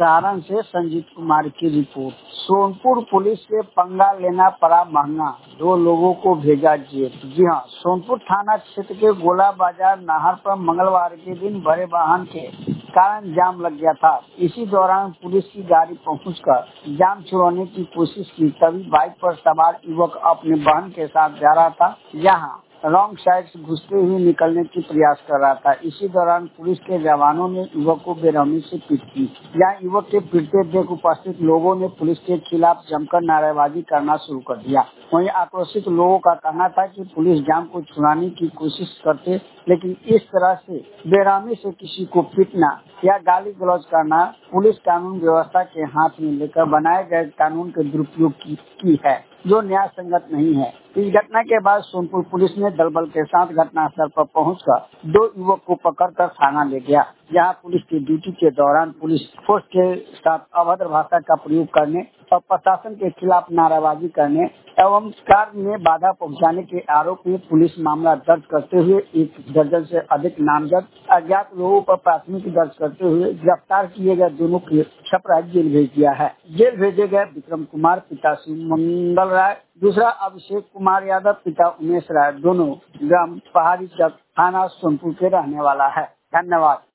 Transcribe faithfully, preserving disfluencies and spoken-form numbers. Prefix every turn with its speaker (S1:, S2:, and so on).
S1: सारण से संजीत कुमार की report. Sonpur police से पंगा लेना पड़ा महंगा, दो लोगों को भेजा जेल। जी हां, सोनपुर थाना क्षेत्र के गोला बाजार नहर पर मंगलवार के दिन बड़े वाहन के कारण जाम लग गया था। इसी दौरान पुलिस की गाड़ी पहुंचकर जाम छुड़ाने की कोशिश की, तभी बाइक पर सवार युवक अपने बहन के साथ जा रहा था, जहां रॉन्ग साइड से घुसते हुए निकलने की प्रयास कर रहा था। इसी दौरान पुलिस के जवानों ने युवक को बेरहमी से पीट की। यहाँ युवक के पीटते देख उपस्थित लोगों ने पुलिस के खिलाफ जमकर नारेबाजी करना शुरू कर दिया। वहीं आक्रोशित लोगों का कहना था कि पुलिस जाम को छुड़ाने की कोशिश करते, लेकिन इस तरह से बेरहमी से किसी को पीटना या गाली गलौज करना पुलिस कानून व्यवस्था के हाथ में लेकर बनाए गए कानून के दुरुपयोग की, की है, जो न्याय संगत नहीं है। इस घटना के बाद सोनपुर पुलिस ने दलबल के साथ घटनास्थल पर पहुंचकर दो युवक को पकड़कर थाना ले गया, जहां पुलिस की ड्यूटी के दौरान पुलिस फोर्स के साथ अभद्र भाषा का प्रयोग करने और प्रशासन के खिलाफ नारेबाजी करने एवं कार्य में बाधा पहुंचाने के आरोप में पुलिस मामला दर्ज करते हुए एक दर्जन से अधिक नामजद अज्ञात लोगों पर प्राथमिकी दर्ज करते हुए गिरफ्तार किए गए दोनों को छपरा जेल भेज दिया है। जेल भेजे गए विक्रम कुमार पिता शिव मंगल राय, दूसरा अभिषेक कुमार यादव पिता उमेश राय, दोनों ग्राम पहाड़ी चक थाना सोनपुर के रहने वाला है। धन्यवाद।